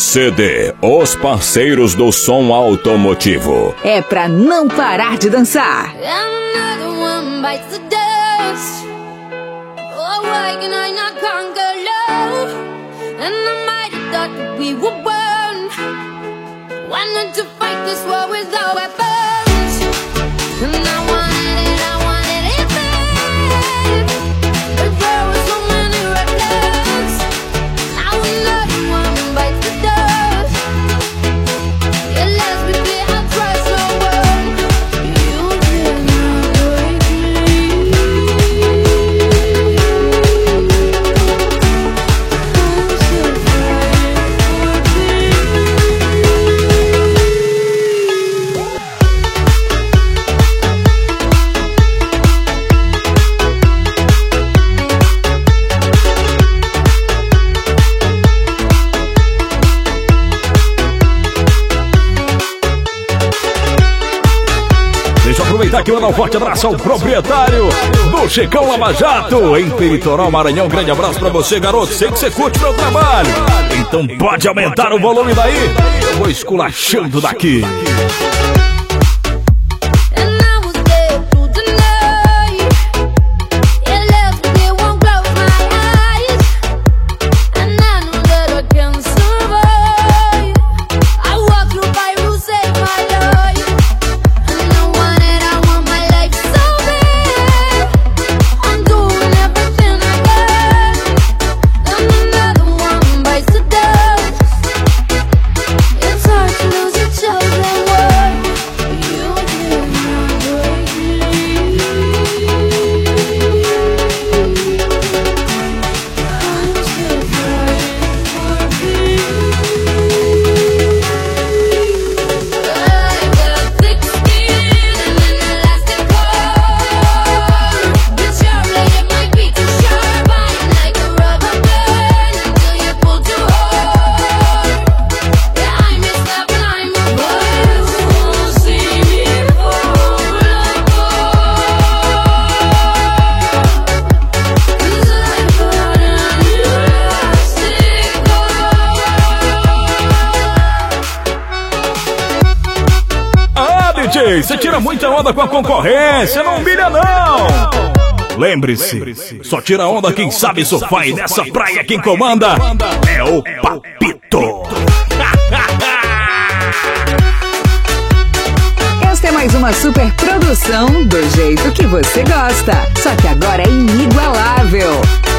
CD, os parceiros do som automotivo. É pra não parar de dançar. Aqui mandar um forte abraço ao proprietário do Checão Lava Jato em Peritoral, Maranhão. Grande abraço pra você, garoto. Sei que você curte meu trabalho, então pode aumentar o volume daí. Eu vou esculachando daqui. Você tira muita onda com a concorrência, não humilha não. Lembre-se, só tira onda quem sabe surfar, e nessa praia quem comanda é o Papito. Esta é mais uma super produção do jeito que você gosta, só que agora é inigualável.